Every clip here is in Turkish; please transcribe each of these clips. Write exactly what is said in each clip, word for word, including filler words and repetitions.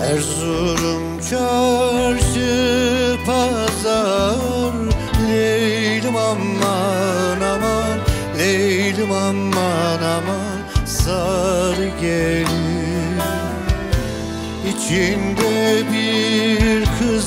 Erzurum çarşı pazar, Leylim aman aman, Leylim aman aman, sarı gelin. İçinde bir kız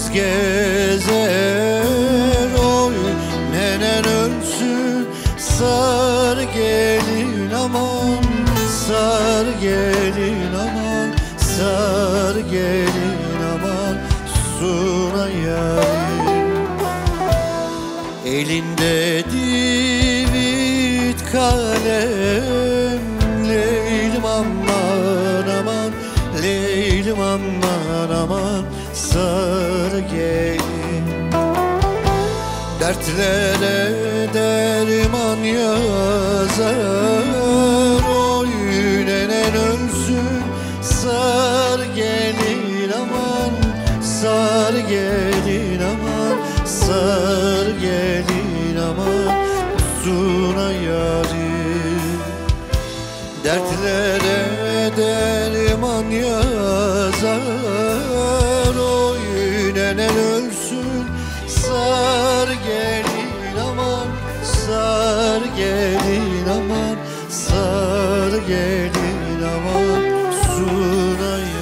gezer, oy nenen ölsün, sarı gelin aman, sarı gelin aman, sarı gelin aman, suna yarim. Elinde divit kalem, Leylim aman aman, Leylim aman aman, sarı gelin. Dertlere derman yazar, oy nenen ölsün, sarı gelin aman, sarı gelin aman, sarı gelin aman, suna yarim. Dertlere derman yazar, oy nenen ölsün, sarı gelin aman, sarı gelin aman, sarı gelin aman, suna yarim.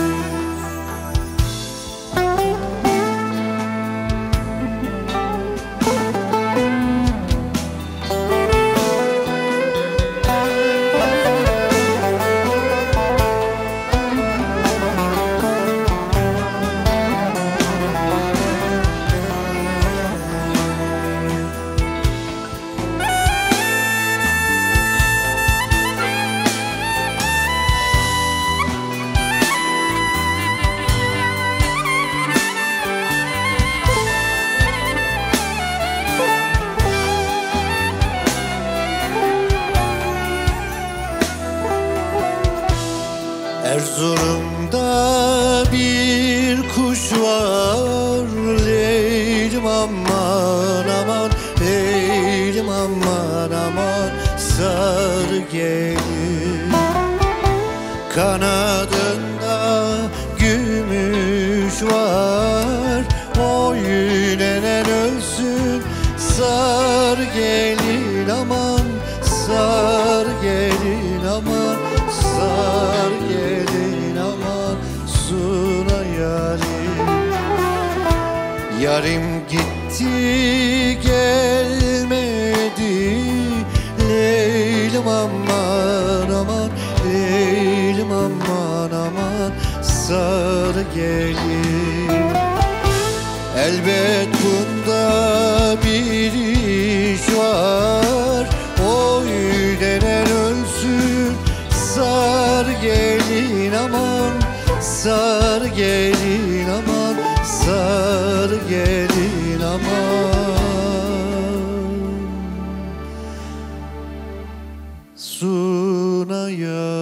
Erzurum'da bir kuş var, Leylim aman aman, Leylim aman aman, sarı gelin. Kanadında gümüş var, oy nenen ölsün, sarı gelin aman, sarı gelin aman, sarı gelin aman, suna yarim. Yarim gitti gelmedi, Leylim aman aman, Leylim aman aman, sarı gelin. Elbet bunda bir iş var, oy nenen ölsün, sarı gelin aman, sarı gelin aman, sarı gelin aman, suna yarim.